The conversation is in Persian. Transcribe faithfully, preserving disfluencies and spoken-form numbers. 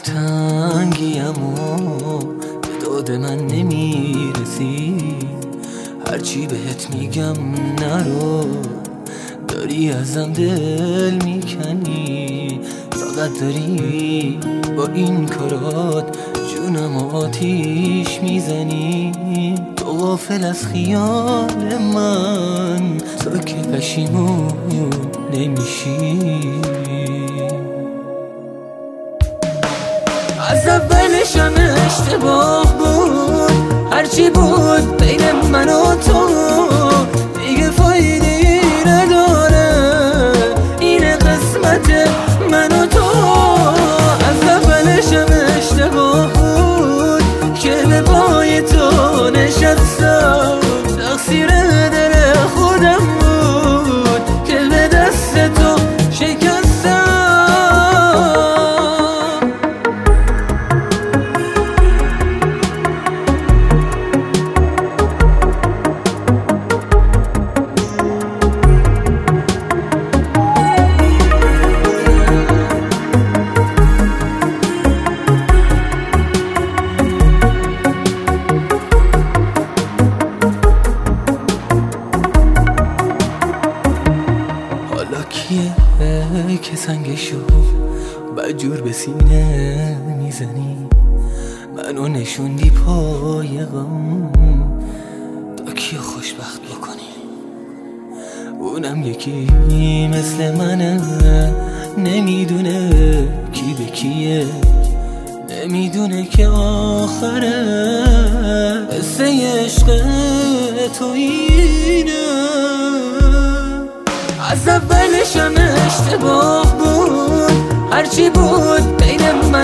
دلتنگیم و به داد من نمیرسی، هرچی بهت میگم نرو، داری ازم دل میکنی، فقط داری با این کارات جونم آتیش میزنی. تو غافل از خیال من تا که پشیمون نمیشی. از اولشم اشتباه بود، هرچی بود بین من و تو دیگه فایده نداره، این قسمت من و تو. از اولشم اشتباه بود که به پای تو نشستم، تقصیر دل خودم بود که به دست تو شکستم. کیه که سنگشو بجور به سینه میزنی، منو نشوندی پای غم تا کیو خوشبخت بکنی. اونم یکی مثل منه، نمیدونه کی به کیه، نمیدونه که آخره قصه عشق تو اینه. از اولشم اشتباه بود، هرچی بود بین من